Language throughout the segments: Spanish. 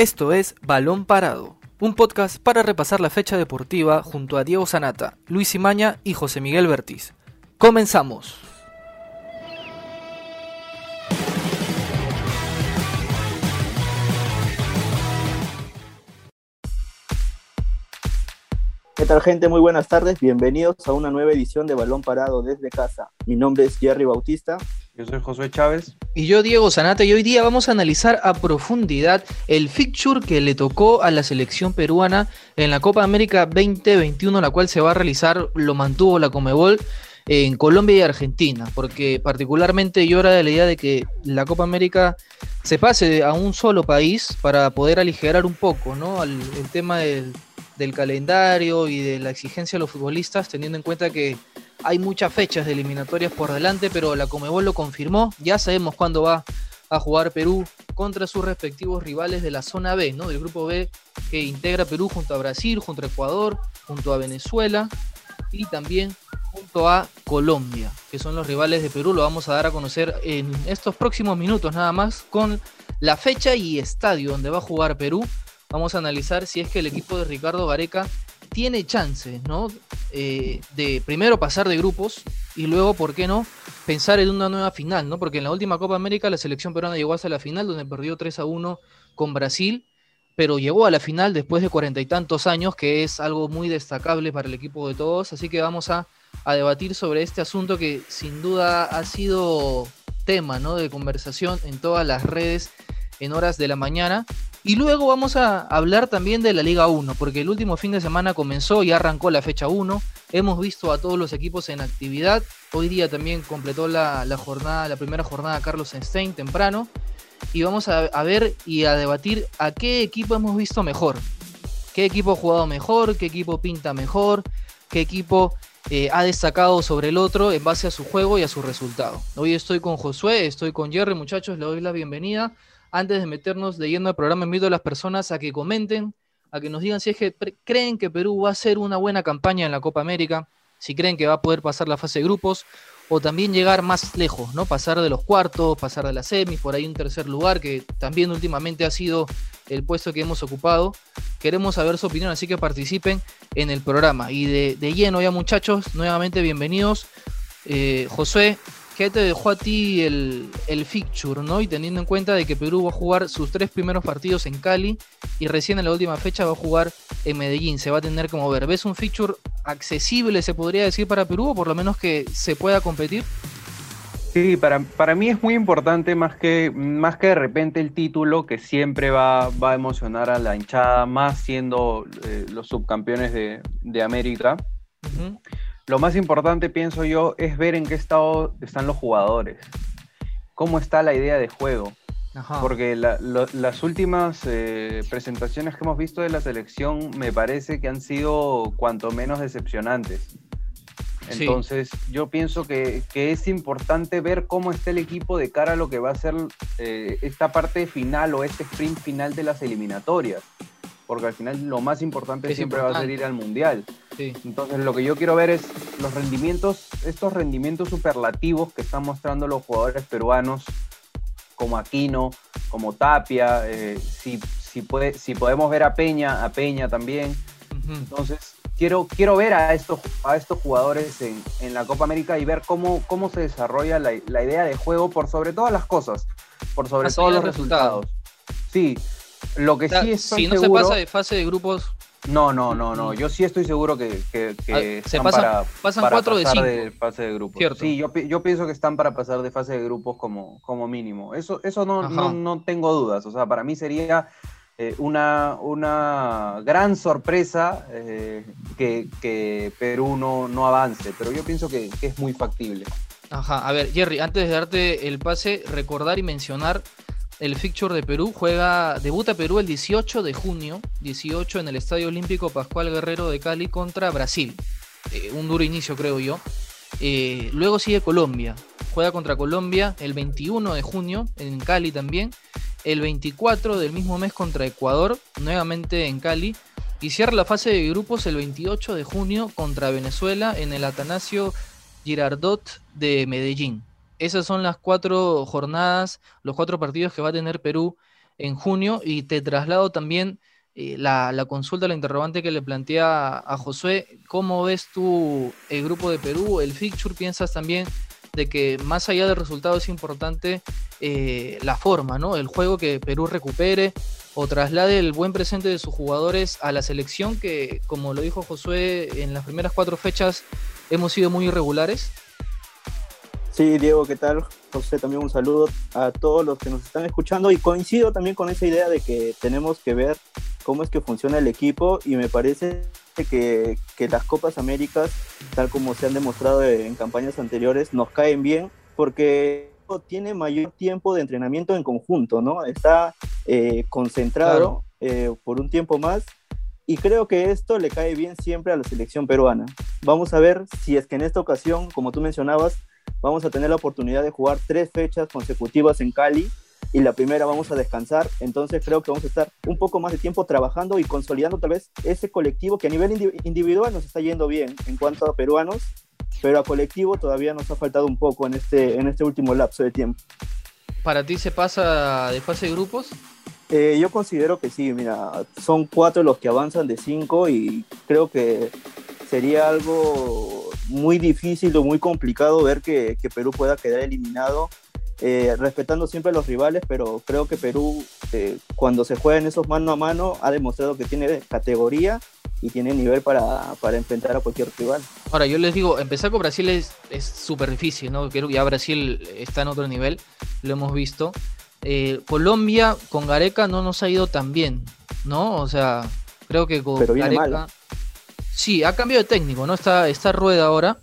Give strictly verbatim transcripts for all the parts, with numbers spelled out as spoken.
Esto es Balón Parado, un podcast para repasar la fecha deportiva junto a Diego Sanata, Luis Imaña y José Miguel Bertiz. ¡Comenzamos! ¿Qué tal, gente? Muy buenas tardes, bienvenidos a una nueva edición de Balón Parado desde casa. Mi nombre es Jerry Bautista. Yo soy Josué Chávez. Y yo, Diego Sanata, y hoy día vamos a analizar a profundidad el fixture que le tocó a la selección peruana en la Copa América veinte veintiuno, la cual se va a realizar, lo mantuvo la Conmebol, en Colombia y Argentina, porque particularmente yo era de la idea de que la Copa América se pase a un solo país para poder aligerar un poco, ¿no? el, el tema del, del calendario y de la exigencia de los futbolistas, teniendo en cuenta que hay muchas fechas de eliminatorias por delante, pero la Conmebol lo confirmó. Ya sabemos cuándo va a jugar Perú contra sus respectivos rivales de la zona B, ¿no? Del grupo B, que integra Perú junto a Brasil, junto a Ecuador, junto a Venezuela y también junto a Colombia, que son los rivales de Perú. Lo vamos a dar a conocer en estos próximos minutos nada más, con la fecha y estadio donde va a jugar Perú. Vamos a analizar si es que el equipo de Ricardo Gareca tiene chances, ¿no? Eh, de primero pasar de grupos y luego, ¿por qué no?, pensar en una nueva final, ¿no? Porque en la última Copa América la selección peruana llegó hasta la final, donde perdió tres a uno con Brasil, pero llegó a la final después de cuarenta y tantos años, que es algo muy destacable para el equipo de todos. Así que vamos a, a debatir sobre este asunto que sin duda ha sido tema, ¿no?, de conversación en todas las redes en horas de la mañana. Y luego vamos a hablar también de la Liga uno, porque el último fin de semana comenzó y arrancó la fecha uno. Hemos visto a todos los equipos en actividad. Hoy día también completó la, la jornada, la primera jornada Carlos Stein temprano. Y vamos a, a ver y a debatir a qué equipo hemos visto mejor. ¿Qué equipo ha jugado mejor? ¿Qué equipo pinta mejor? ¿Qué equipo eh, ha destacado sobre el otro en base a su juego y a su resultado? Hoy estoy con Josué, estoy con Jerry, muchachos, les doy la bienvenida. Antes de meternos de lleno al programa, invito a las personas a que comenten, a que nos digan si es que pre- creen que Perú va a hacer una buena campaña en la Copa América, si creen que va a poder pasar la fase de grupos, o también llegar más lejos, ¿no? Pasar de los cuartos, pasar de las semis, por ahí un tercer lugar, que también últimamente ha sido el puesto que hemos ocupado. Queremos saber su opinión, así que participen en el programa. Y de, de lleno ya, muchachos, nuevamente bienvenidos. Eh, Josué, ¿qué te dejó a ti el, el fixture, ¿no? Y teniendo en cuenta de que Perú va a jugar sus tres primeros partidos en Cali y recién en la última fecha va a jugar en Medellín, se va a tener que mover. ¿Ves un fixture accesible, se podría decir, para Perú, o por lo menos que se pueda competir? Sí, para, para mí es muy importante, más que, más que de repente el título, que siempre va, va a emocionar a la hinchada, más siendo eh, los subcampeones de, de América. Uh-huh. Lo más importante, pienso yo, es ver en qué estado están los jugadores, cómo está la idea de juego. Ajá. Porque la, lo, las últimas eh, presentaciones que hemos visto de la selección me parece que han sido cuanto menos decepcionantes. Entonces, sí, yo pienso que, que es importante ver cómo está el equipo de cara a lo que va a ser eh, esta parte final o este sprint final de las eliminatorias. Porque al final lo más importante es siempre importante. Va a ser ir al Mundial. Sí. Entonces lo que yo quiero ver es los rendimientos, estos rendimientos superlativos que están mostrando los jugadores peruanos, como Aquino, como Tapia, eh, si, si, puede, si podemos ver a Peña, a Peña también. Uh-huh. Entonces quiero, quiero ver a estos, a estos jugadores en, en la Copa América y ver cómo, cómo se desarrolla la, la idea de juego por sobre todas las cosas, por sobre Más todos los resultados. resultados. Sí. Lo que o sea, sí estoy si no seguro, se pasa de fase de grupos. No, no, no, no. Yo sí estoy seguro que, que, que se pasan, para, pasan para cuatro pasar de, de fase de grupos. ¿Cierto? Sí, yo, yo pienso que están para pasar de fase de grupos como, como mínimo. Eso, eso no, no, no tengo dudas. O sea, para mí sería eh, una, una gran sorpresa eh, que, que Perú no, no avance. Pero yo pienso que, que es muy factible. Ajá. A ver, Jerry, antes de darte el pase, recordar y mencionar el fixture de Perú. Juega, debuta Perú el dieciocho de junio, dieciocho en el Estadio Olímpico Pascual Guerrero de Cali contra Brasil. Eh, un duro inicio, creo yo. Eh, luego sigue Colombia. Juega contra Colombia el veintiuno de junio en Cali también. El veinticuatro del mismo mes contra Ecuador, nuevamente en Cali. Y cierra la fase de grupos el veintiocho de junio contra Venezuela en el Atanasio Girardot de Medellín. Esas son las cuatro jornadas, los cuatro partidos que va a tener Perú en junio, y te traslado también eh, la, la consulta, la interrogante que le plantea a Josué. ¿Cómo ves tú el grupo de Perú, el fixture? ¿Piensas también de que más allá del resultado es importante eh, la forma, ¿no? El juego, que Perú recupere o traslade el buen presente de sus jugadores a la selección, que, como lo dijo Josué, en las primeras cuatro fechas hemos sido muy irregulares? Sí, Diego, ¿qué tal? José, también un saludo a todos los que nos están escuchando, y coincido también con esa idea de que tenemos que ver cómo es que funciona el equipo, y me parece que, que las Copas Américas, tal como se han demostrado en campañas anteriores, nos caen bien porque tiene mayor tiempo de entrenamiento en conjunto, ¿no? Está eh, concentrado claro. eh, por un tiempo más, y creo que esto le cae bien siempre a la selección peruana. Vamos a ver si es que en esta ocasión, como tú mencionabas, vamos a tener la oportunidad de jugar tres fechas consecutivas en Cali, y la primera vamos a descansar. Entonces creo que vamos a estar un poco más de tiempo trabajando y consolidando tal vez ese colectivo que a nivel individual nos está yendo bien en cuanto a peruanos, pero a colectivo todavía nos ha faltado un poco en este, en este último lapso de tiempo. ¿Para ti se pasa de fase de grupos? Eh, yo considero que sí. Mira, son cuatro los que avanzan de cinco, y creo que sería algo muy difícil o muy complicado ver que, que Perú pueda quedar eliminado, eh, respetando siempre a los rivales, pero creo que Perú, eh, cuando se juega en esos mano a mano, ha demostrado que tiene categoría y tiene nivel para, para enfrentar a cualquier rival. Ahora, yo les digo, empezar con Brasil es súper difícil, ¿no? Creo que ya Brasil está en otro nivel, lo hemos visto. Eh, Colombia con Gareca no nos ha ido tan bien, ¿no? O sea, creo que con pero viene Gareca... mal. Sí, ha cambiado de técnico, ¿no? Está, está Rueda ahora,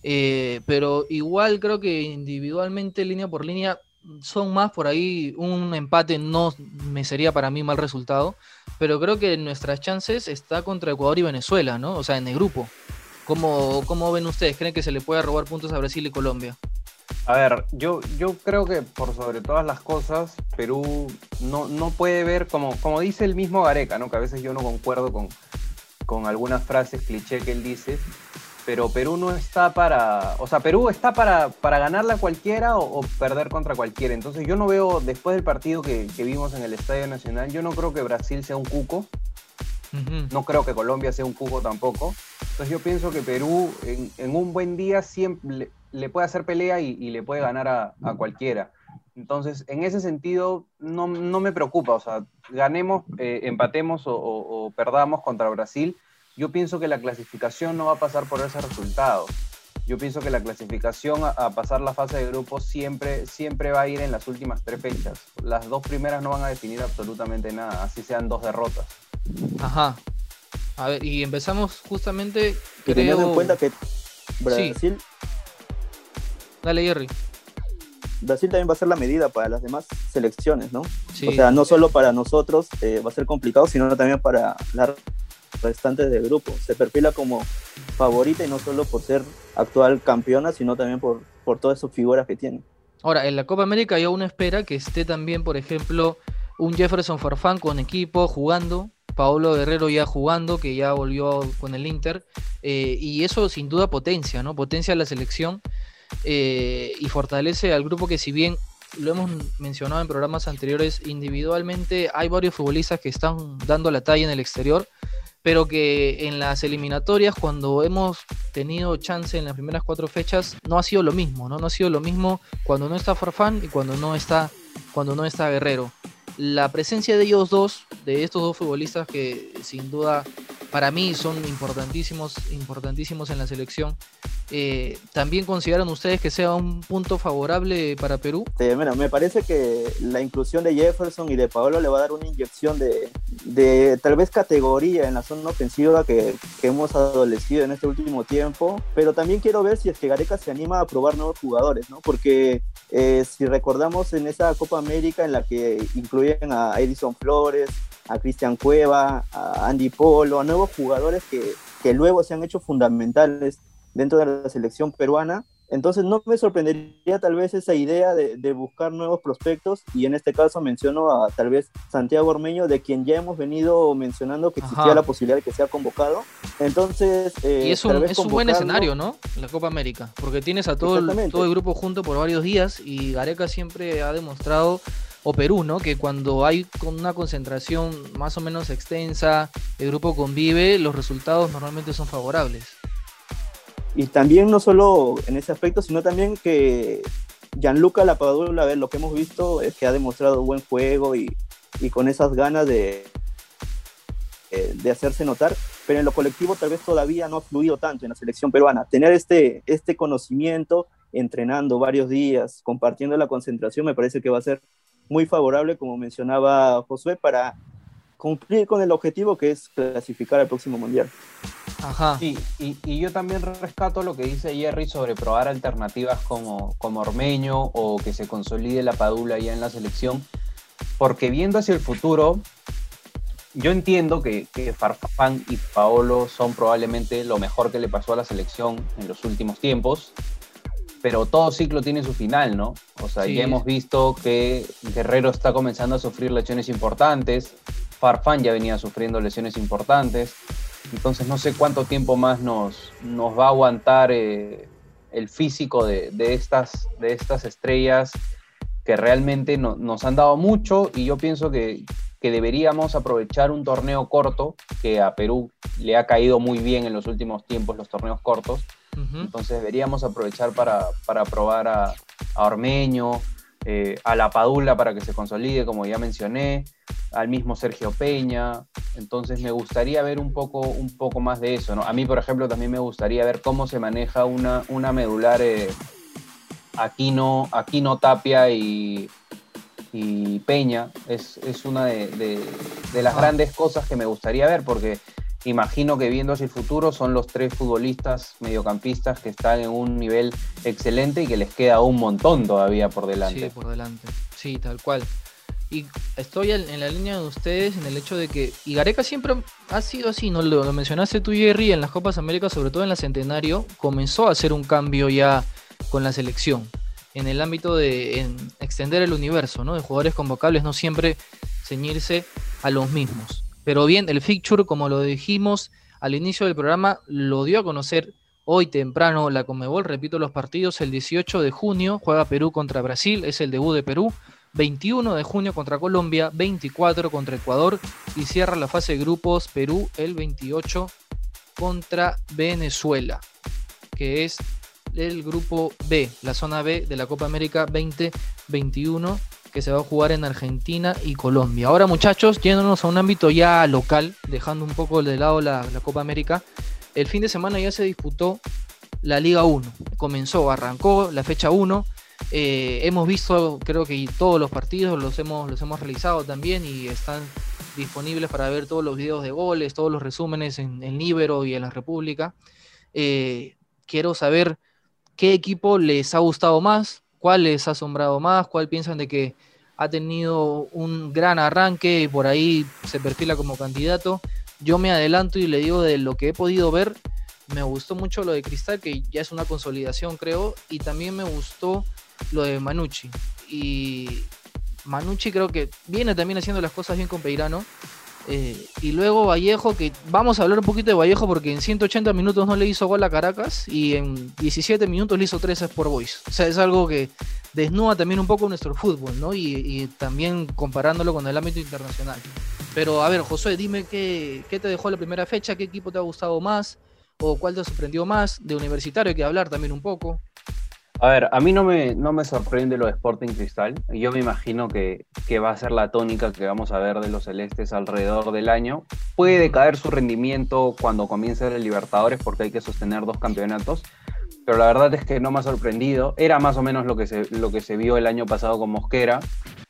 eh, pero igual creo que individualmente, línea por línea, son más por ahí. Un empate no me sería para mí mal resultado, pero creo que nuestras chances está contra Ecuador y Venezuela, ¿no? O sea, en el grupo. ¿Cómo, cómo ven ustedes? ¿Creen que se le puede robar puntos a Brasil y Colombia? A ver, yo, yo creo que por sobre todas las cosas, Perú no, no puede ver, como, como dice el mismo Gareca, ¿no? Que a veces yo no concuerdo con, con algunas frases cliché que él dice, pero Perú no está para... O sea, Perú está para, para ganarle a cualquiera o, o perder contra cualquiera. Entonces yo no veo, después del partido que, que vimos en el Estadio Nacional, yo no creo que Brasil sea un cuco. Uh-huh. No creo que Colombia sea un cuco tampoco. Entonces yo pienso que Perú en, en un buen día siempre le, le puede hacer pelea y, y le puede ganar a, a cualquiera. Entonces en ese sentido no, no me preocupa. O sea, ganemos, eh, empatemos o, o, o perdamos contra Brasil. Yo pienso que la clasificación no va a pasar por ese resultado. Yo pienso que la clasificación a, a pasar la fase de grupos siempre, siempre va a ir en las últimas tres fechas. Las dos primeras no van a definir absolutamente nada, así sean dos derrotas. Ajá. A ver, y empezamos justamente, creo... Teniendo en cuenta que Brasil... Sí. Dale, Jerry. Brasil también va a ser la medida para las demás selecciones, ¿no? Sí. O sea, no solo para nosotros eh, va a ser complicado, sino también para las restantes del grupo. Se perfila como favorita, y no solo por ser actual campeona, sino también por, por todas sus figuras que tiene. Ahora, en la Copa América ya uno espera que esté también, por ejemplo, un Jefferson Farfán con equipo jugando, Paolo Guerrero ya jugando, que ya volvió con el Inter, eh, y eso sin duda potencia, ¿no? Potencia la selección eh, y fortalece al grupo, que si bien lo hemos mencionado en programas anteriores, individualmente hay varios futbolistas que están dando la talla en el exterior, pero que en las eliminatorias, cuando hemos tenido chance en las primeras cuatro fechas, no ha sido lo mismo, ¿no? No ha sido lo mismo cuando no está Farfán y cuando no está, cuando no está Guerrero. La presencia de ellos dos, de estos dos futbolistas que sin duda para mí son importantísimos, importantísimos en la selección, eh, ¿también consideran ustedes que sea un punto favorable para Perú? Sí, mira, me parece que la inclusión de Jefferson y de Paolo le va a dar una inyección de, de tal vez categoría en la zona ofensiva que, que hemos adolecido en este último tiempo, pero también quiero ver si es que Gareca se anima a probar nuevos jugadores, ¿no? Porque eh, si recordamos en esa Copa América en la que incluyen a Edison Flores, a Cristian Cueva, a Andy Polo, a nuevos jugadores que, que luego se han hecho fundamentales dentro de la selección peruana, entonces no me sorprendería tal vez esa idea de, de buscar nuevos prospectos, y en este caso menciono a tal vez Santiago Ormeño, de quien ya hemos venido mencionando que existía Ajá. la posibilidad de que sea convocado. Entonces eh, y es un, es un buen escenario, ¿no? La Copa América, porque tienes a todo el, todo el grupo junto por varios días, y Gareca siempre ha demostrado o Perú, ¿no? Que cuando hay con una concentración más o menos extensa, el grupo convive, los resultados normalmente son favorables. Y también no solo en ese aspecto, sino también que Gianluca Lapadula, a ver, lo que hemos visto es que ha demostrado buen juego y, y con esas ganas de, de hacerse notar, pero en lo colectivo tal vez todavía no ha fluido tanto en la selección peruana. Tener este, este conocimiento, entrenando varios días, compartiendo la concentración, me parece que va a ser muy favorable, como mencionaba Josué, para cumplir con el objetivo que es clasificar al próximo Mundial. Ajá. Sí, y, y yo también rescato lo que dice Jerry sobre probar alternativas como, como Ormeño o que se consolide la Padula ya en la selección, porque viendo hacia el futuro, yo entiendo que, que Farfán y Paolo son probablemente lo mejor que le pasó a la selección en los últimos tiempos, pero todo ciclo tiene su final, ¿no? O sea, sí. Ya hemos visto que Guerrero está comenzando a sufrir lesiones importantes, Farfán ya venía sufriendo lesiones importantes, entonces no sé cuánto tiempo más nos, nos va a aguantar eh, el físico de, de, estas, de estas estrellas que realmente no, nos han dado mucho, y yo pienso que, que deberíamos aprovechar un torneo corto, que a Perú le ha caído muy bien en los últimos tiempos los torneos cortos. Uh-huh. Entonces deberíamos aprovechar para, para probar a, a Ormeño, eh, a la Padula para que se consolide, como ya mencioné, al mismo Sergio Peña. Entonces me gustaría ver un poco, un poco más de eso, ¿no? A mí, por ejemplo, también me gustaría ver cómo se maneja una, una medular eh, Aquino, Aquino Tapia y, y Peña. Es, es una de, de, de las ah. grandes cosas que me gustaría ver, porque imagino que viendo hacia el futuro son los tres futbolistas mediocampistas que están en un nivel excelente y que les queda un montón todavía por delante. Sí, por delante. Sí, tal cual. Y estoy en la línea de ustedes en el hecho de que y Gareca siempre ha sido así, ¿no? Lo, lo mencionaste tú, Jerry, en las Copas América, sobre todo en la Centenario, comenzó a hacer un cambio ya con la selección, en el ámbito de en extender el universo, ¿no? De jugadores convocables, no siempre ceñirse a los mismos. Pero bien, el fixture, como lo dijimos al inicio del programa, lo dio a conocer hoy temprano la Conmebol. Repito los partidos: el dieciocho de junio juega Perú contra Brasil, es el debut de Perú. veintiuno de junio contra Colombia, veinticuatro contra Ecuador, y cierra la fase de grupos Perú el veintiocho contra Venezuela, que es el grupo B, la zona B de la Copa América veinte veintiuno, que se va a jugar en Argentina y Colombia. Ahora, muchachos, yéndonos a un ámbito ya local, dejando un poco de lado la, la Copa América, el fin de semana ya se disputó la Liga uno, comenzó, arrancó la fecha uno. Eh, hemos visto, creo que todos los partidos los hemos, los hemos realizado también, y están disponibles para ver todos los videos de goles, todos los resúmenes en, en Libero y en La República. Eh, quiero saber qué equipo les ha gustado más, cuál les ha asombrado más, cuál piensan de que ha tenido un gran arranque y por ahí se perfila como candidato. Yo me adelanto y le digo, de lo que he podido ver, me gustó mucho lo de Cristal, que ya es una consolidación, creo, y también me gustó lo de Manucci. Y Manucci creo que viene también haciendo las cosas bien con Peirano. Eh, y luego Vallejo, que vamos a hablar un poquito de Vallejo, porque en ciento ochenta minutos no le hizo gol a Caracas y en diecisiete minutos le hizo tres Sport Boys. O sea, es algo que desnuda también un poco nuestro fútbol, ¿no? Y, y también comparándolo con el ámbito internacional. Pero a ver, Josué, dime qué, qué te dejó la primera fecha, qué equipo te ha gustado más o cuál te sorprendió más. De Universitario hay que hablar también un poco. A ver, a mí no me, no me sorprende lo de Sporting Cristal. Yo me imagino que, que va a ser la tónica que vamos a ver de los celestes alrededor del año. Puede decaer su rendimiento cuando comience el Libertadores, porque hay que sostener dos campeonatos, pero la verdad es que no me ha sorprendido. Era más o menos lo que se, lo que se vio el año pasado con Mosquera.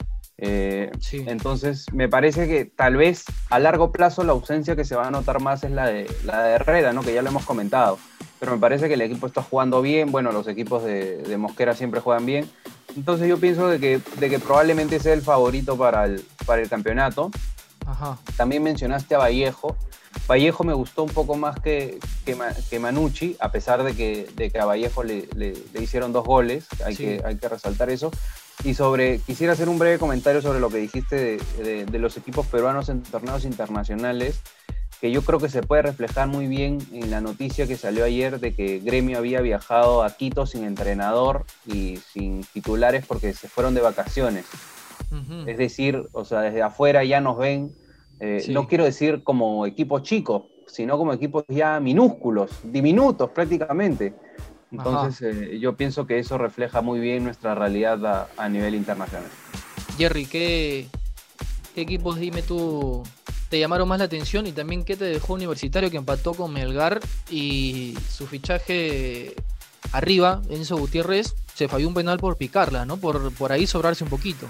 Eh, sí. Entonces me parece que tal vez a largo plazo la ausencia que se va a notar más es la de, la de Herrera, ¿no? Que ya lo hemos comentado. Pero me parece que el equipo está jugando bien. Bueno, los equipos de, de Mosquera siempre juegan bien. Entonces yo pienso de que, de que probablemente sea el favorito para el, para el campeonato. Ajá. También mencionaste a Vallejo. Vallejo me gustó un poco más que, que, que Manucci, a pesar de que, de que a Vallejo le, le, le hicieron dos goles. Hay, sí. que, hay que resaltar eso. Y sobre, quisiera hacer un breve comentario sobre lo que dijiste de, de, de los equipos peruanos en torneos internacionales, que yo creo que se puede reflejar muy bien en la noticia que salió ayer de que Gremio había viajado a Quito sin entrenador y sin titulares porque se fueron de vacaciones. Uh-huh. Es decir, o sea, desde afuera ya nos ven, eh, sí. no quiero decir como equipos chicos, sino como equipos ya minúsculos, diminutos prácticamente. Entonces eh, yo pienso que eso refleja muy bien nuestra realidad a, a nivel internacional. Jerry, ¿qué, ¿qué equipos, dime tú, te llamaron más la atención? Y también, ¿qué te dejó Universitario, que empató con Melgar y su fichaje arriba, Enzo Gutiérrez, se falló un penal por picarla, ¿no? Por, por ahí sobrarse un poquito.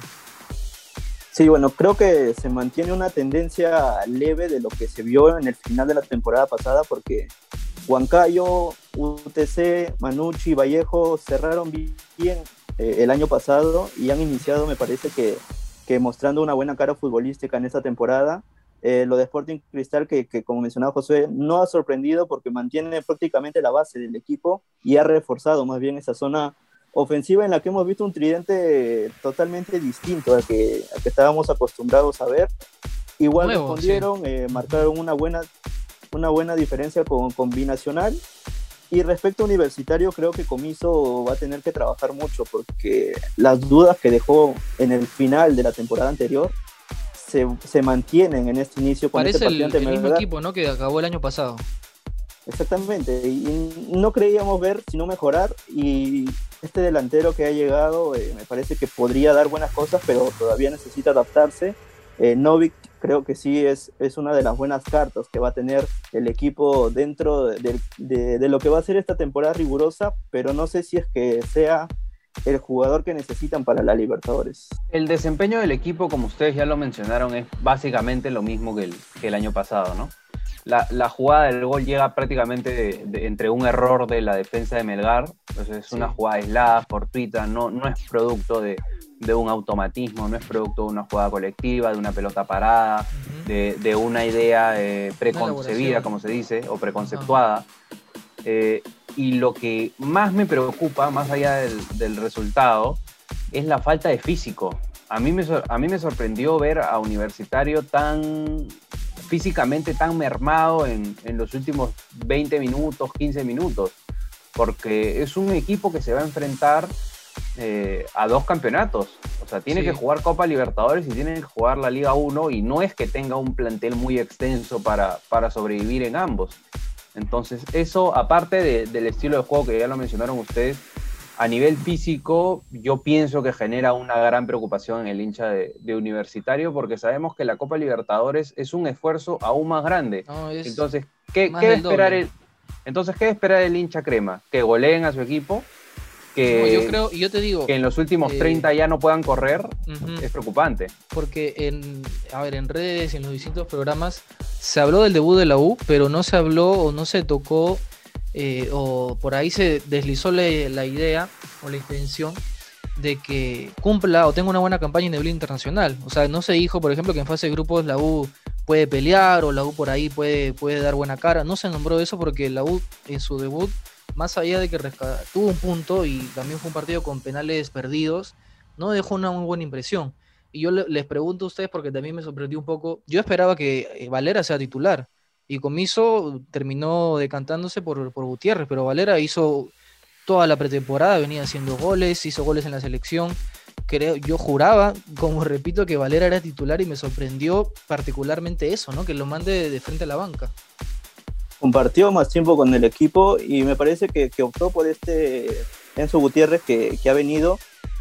Sí, bueno, creo que se mantiene una tendencia leve de lo que se vio en el final de la temporada pasada, porque Huancayo, U T C, Manucci, Vallejo cerraron bien eh, el año pasado y han iniciado, me parece que, que mostrando una buena cara futbolística en esta temporada. Eh, lo de Sporting Cristal, que, que como mencionaba José, no ha sorprendido porque mantiene prácticamente la base del equipo y ha reforzado más bien esa zona ofensiva en la que hemos visto un tridente totalmente distinto al que, al que estábamos acostumbrados a ver. Igual Nuevo, respondieron, sí. eh, marcaron una buena, una buena diferencia con, con Binacional. Y respecto a Universitario, creo que Comiso va a tener que trabajar mucho porque las dudas que dejó en el final de la temporada anterior se, se mantienen en este inicio. Con Parece este el, el mismo equipo, ¿no?, que acabó el año pasado. Exactamente, y no creíamos ver sino mejorar, y este delantero que ha llegado eh, me parece que podría dar buenas cosas, pero todavía necesita adaptarse. eh, Novik creo que sí es, es una de las buenas cartas que va a tener el equipo dentro de, de, de lo que va a ser esta temporada rigurosa, pero no sé si es que sea el jugador que necesitan para la Libertadores. El desempeño del equipo, como ustedes ya lo mencionaron, es básicamente lo mismo que el, que el año pasado, ¿no? La, la jugada del gol llega prácticamente de, de, entre un error de la defensa de Melgar. Entonces es sí. una jugada aislada, fortuita, no, no es producto de, de un automatismo, no es producto de una jugada colectiva, de una pelota parada, uh-huh. de, de una idea eh, preconcebida, como se dice, o preconceptuada. Uh-huh. Eh, y lo que más me preocupa, más allá del, del resultado, es la falta de físico. A mí me, a mí me sorprendió ver a Universitario tan... físicamente tan mermado en, en los últimos veinte minutos, quince minutos, porque es un equipo que se va a enfrentar eh, a dos campeonatos. O sea, tiene sí. que jugar Copa Libertadores y tiene que jugar la Liga uno, y no es que tenga un plantel muy extenso para, para sobrevivir en ambos. Entonces, eso, aparte de, del estilo de juego que ya lo mencionaron ustedes, a nivel físico, yo pienso que genera una gran preocupación en el hincha de, de Universitario, porque sabemos que la Copa Libertadores es un esfuerzo aún más grande. No, entonces, ¿qué, ¿qué esperar el, entonces, ¿qué esperar el hincha crema? ¿Que goleen a su equipo? Que, no, yo creo, y yo te digo, que en los últimos eh, treinta ya no puedan correr, uh-huh. es preocupante. Porque en, a ver, en redes y en los distintos programas se habló del debut de la U, pero no se habló o no se tocó... Eh, o por ahí se deslizó la, la idea o la intención de que cumpla o tenga una buena campaña en nivel internacional. O sea, no se dijo, por ejemplo, que en fase de grupos la U puede pelear o la U por ahí puede, puede dar buena cara. No se nombró eso porque la U en su debut, más allá de que rescató, tuvo un punto y también fue un partido con penales perdidos, no dejó una muy buena impresión. Y yo le, les pregunto a ustedes, porque también me sorprendió un poco, yo esperaba que Valera sea titular, y Comiso terminó decantándose por, por Gutiérrez, pero Valera hizo toda la pretemporada, venía haciendo goles, hizo goles en la selección. Creo, yo juraba, como repito, que Valera era titular, y me sorprendió particularmente eso, ¿no? Que lo mande de frente a la banca. Compartió más tiempo con el equipo y me parece que, que optó por este Enzo Gutiérrez que, que ha venido,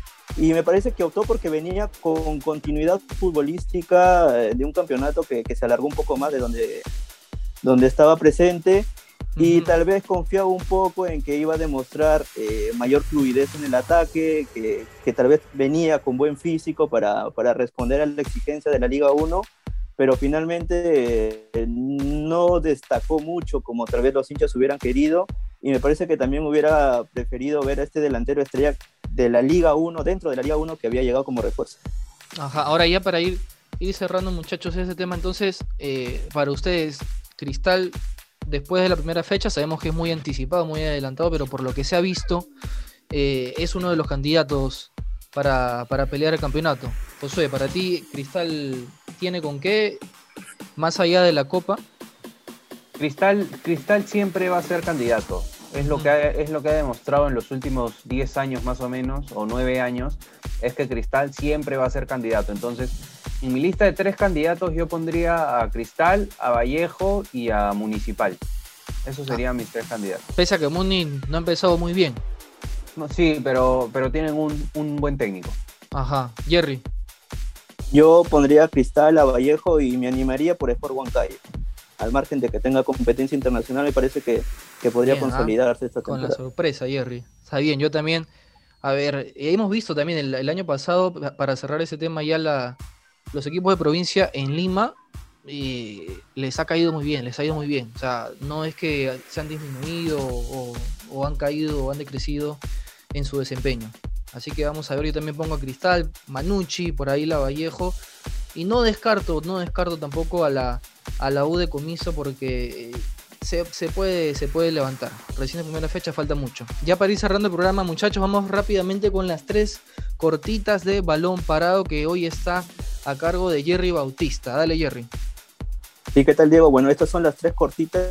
y me parece que optó porque venía con continuidad futbolística de un campeonato que, que se alargó un poco más de donde... donde estaba presente, y uh-huh. tal vez confiaba un poco en que iba a demostrar eh, mayor fluidez en el ataque, que, que tal vez venía con buen físico para, para responder a la exigencia de la Liga uno, pero finalmente eh, no destacó mucho como tal vez los hinchas hubieran querido, y me parece que también hubiera preferido ver a este delantero estrella de la Liga uno, dentro de la Liga uno, que había llegado como refuerzo. Ajá, ahora ya para ir, ir cerrando, muchachos, ese tema, entonces, eh, para ustedes, Cristal, después de la primera fecha, sabemos que es muy anticipado, muy adelantado, pero por lo que se ha visto, eh, es uno de los candidatos para, para pelear el campeonato. Josué, para ti, ¿Cristal tiene con qué, más allá de la Copa? Cristal, Cristal siempre va a ser candidato. Es lo, que ha, es lo que ha demostrado en los últimos diez años más o menos, o nueve años, es que Cristal siempre va a ser candidato. Entonces, en mi lista de tres candidatos yo pondría a Cristal, a Vallejo y a Municipal. Esos serían ah. mis tres candidatos. Pese a que Muni no ha empezado muy bien. No, sí, pero, pero tienen un, un buen técnico. Ajá. Jerry. Yo pondría a Cristal, a Vallejo y me animaría por Sport Huancayo. Al margen de que tenga competencia internacional, me parece que, que podría bien, consolidarse ¿ah? esta temporada. Con la sorpresa, Jerry. Está bien, yo también. A ver, hemos visto también el, el año pasado, para cerrar ese tema ya, la, los equipos de provincia en Lima eh, les ha caído muy bien, les ha ido muy bien. O sea, no es que se han disminuido o, o han caído o han decrecido en su desempeño. Así que vamos a ver, yo también pongo a Cristal, Manucci, por ahí la Vallejo. Y no descarto, no descarto tampoco a la, a la U de Comiso porque eh, se, se, puede, se puede levantar. Recién en primera fecha falta mucho. Ya para ir cerrando el programa, muchachos, vamos rápidamente con las tres cortitas de balón parado que hoy está a cargo de Jerry Bautista. Dale, Jerry. Sí, ¿qué tal, Diego? Bueno, estas son las tres cortitas.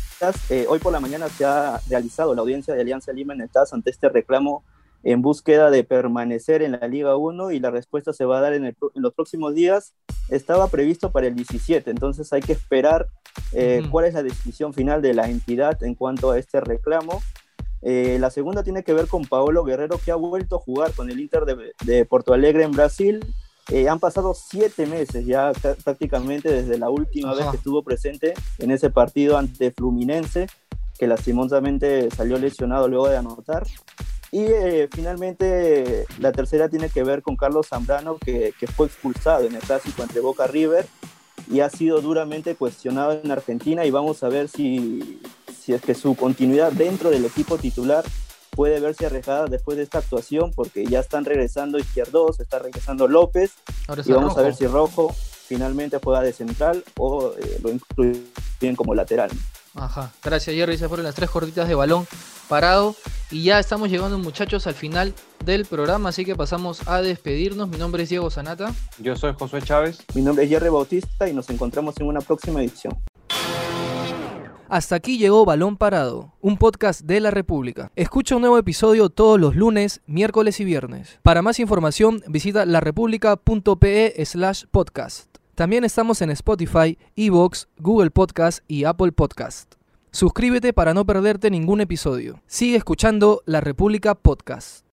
Eh, hoy por la mañana se ha realizado la audiencia de Alianza Lima en el T A S ante este reclamo en búsqueda de permanecer en la Liga uno y la respuesta se va a dar en, el, en los próximos días. Estaba previsto para el diecisiete, entonces hay que esperar eh, uh-huh. cuál es la decisión final de la entidad en cuanto a este reclamo. Eh, la segunda tiene que ver con Paolo Guerrero, que ha vuelto a jugar con el Inter de, de Porto Alegre en Brasil. Eh, han pasado siete meses ya prácticamente desde la última uh-huh. vez que estuvo presente en ese partido ante Fluminense, que lastimosamente salió lesionado luego de anotar. Y eh, finalmente la tercera tiene que ver con Carlos Zambrano, que, que fue expulsado en el clásico entre Boca River y ha sido duramente cuestionado en Argentina, y vamos a ver si, si es que su continuidad dentro del equipo titular puede verse arriesgada después de esta actuación, porque ya están regresando Izquierdos, está regresando López, y vamos Rojo. a ver si Rojo finalmente juega de central o eh, lo incluyen como lateral. Ajá, gracias, Jerry. Esas fueron las tres cortitas de balón parado y ya estamos llegando, muchachos, al final del programa, así que pasamos a despedirnos. Mi nombre es Diego Sanata. Yo soy Josué Chávez. Mi nombre es Jerry Bautista y nos encontramos en una próxima edición. Hasta aquí llegó Balón Parado, un podcast de La República. Escucha un nuevo episodio todos los lunes, miércoles y viernes. Para más información visita larepublica.pe slash podcast. También estamos en Spotify, iVoox, Google Podcast y Apple Podcast. Suscríbete para no perderte ningún episodio. Sigue escuchando La República Podcast.